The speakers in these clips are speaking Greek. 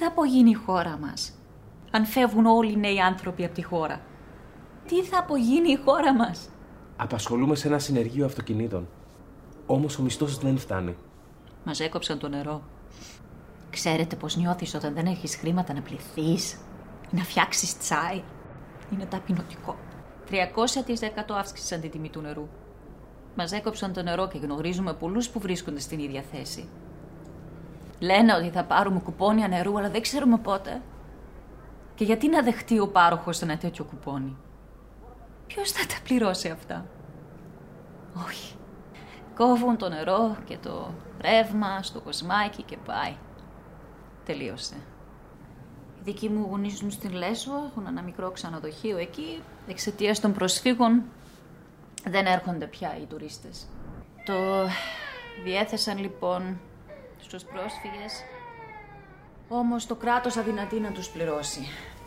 θα απογίνει η χώρα μας αν φεύγουν όλοι οι νέοι άνθρωποι από τη χώρα? Τι θα απογίνει η χώρα μας? Απασχολούμε σε ένα συνεργείο αυτοκινήτων. Όμως ο μισθός δεν φτάνει. Μας έκοψαν το νερό. Ξέρετε πώς νιώθεις όταν δεν έχεις χρήματα να πληθείς ή να φτιάξεις τσάι? Είναι ταπεινωτικό. 300% αύξησαν τη τιμή του νερού. Μας έκοψαν το νερό και γνωρίζουμε πολλούς που βρίσκονται στην ίδια θέση. Λένε ότι θα πάρουμε κουπόνια νερού, αλλά δεν ξέρουμε πότε. Και γιατί να δεχτεί ο πάροχος ένα τέτοιο κουπόνι? Ποιος θα τα πληρώσει αυτά? Όχι. Κόβουν το νερό και το ρεύμα στο κοσμάκι και πάει. Τελείωσε. Οι δικοί μου γονείς ζουν στην Λέσβο, έχουν ένα μικρό ξενοδοχείο εκεί. Εξαιτίας των προσφύγων δεν έρχονται πια οι τουρίστες. Το διέθεσαν λοιπόν στους πρόσφυγες, όμως το κράτος αδυνατεί να τους πληρώσει.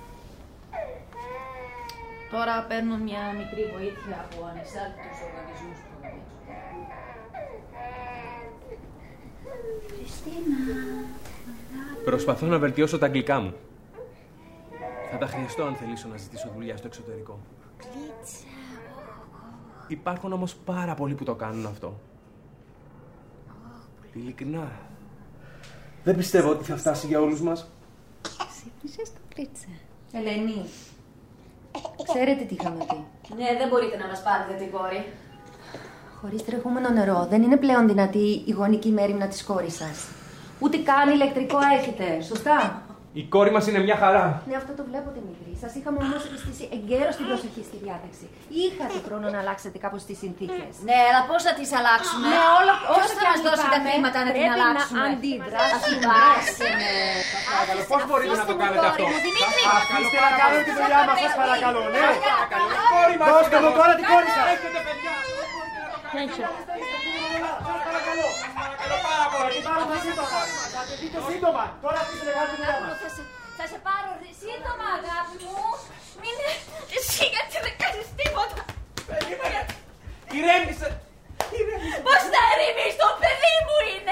Τώρα παίρνουν μια μικρή βοήθεια από ανεξάρτητους οργανισμούς που Χριστίνα. Προσπαθώ να βελτιώσω τα αγγλικά μου. Θα τα χρειαστώ αν θελήσω να ζητήσω δουλειά στο εξωτερικό. Κλίτσα. Υπάρχουν όμως πάρα πολλοί που το κάνουν αυτό. Ειλικρινά. Δεν πιστεύω ότι θα φτάσει για όλους μας. Ξύπνησες το κλίτσα. Ελένη, ξέρετε τι είχαμε πει? Ναι, δεν μπορείτε να μας πάρετε την κόρη. Χωρίς τρεχούμενο νερό δεν είναι πλέον δυνατή η γονική μέριμνα της κόρης σας. Ούτε καν ηλεκτρικό έχετε, σωστά? Η κόρη μας είναι μια χαρά. Ναι, αυτό το βλέπω, Δημήτρη. Σας είχαμε όμως επιστήσει εγκαίρως την προσοχή στη διάταξη. Είχατε χρόνο να αλλάξετε κάπως τις συνθήκες. Ναι, αλλά πώς θα τις αλλάξουμε? Ναι, Ποιος θα μας δώσει τα χρήματα να την αλλάξουμε? Να αντιδράσουμε. Πώς μπορείτε να το κάνετε αυτό? Αφήστε να κάνουμε τη δουλειά μας, σας παρακαλώ. Ναι, δώστε μου τώρα την κόρη σας. Σύντομα, τώρα αφήστε να κάνετε τη δουλειά μας. Θα σε πάρω σύντομα, αγάπη μου. Μην εσύ γιατί δεν κάνεις τίποτα. Ηρέμησε. Πώς θα ηρεμήσω, το παιδί μου είναι.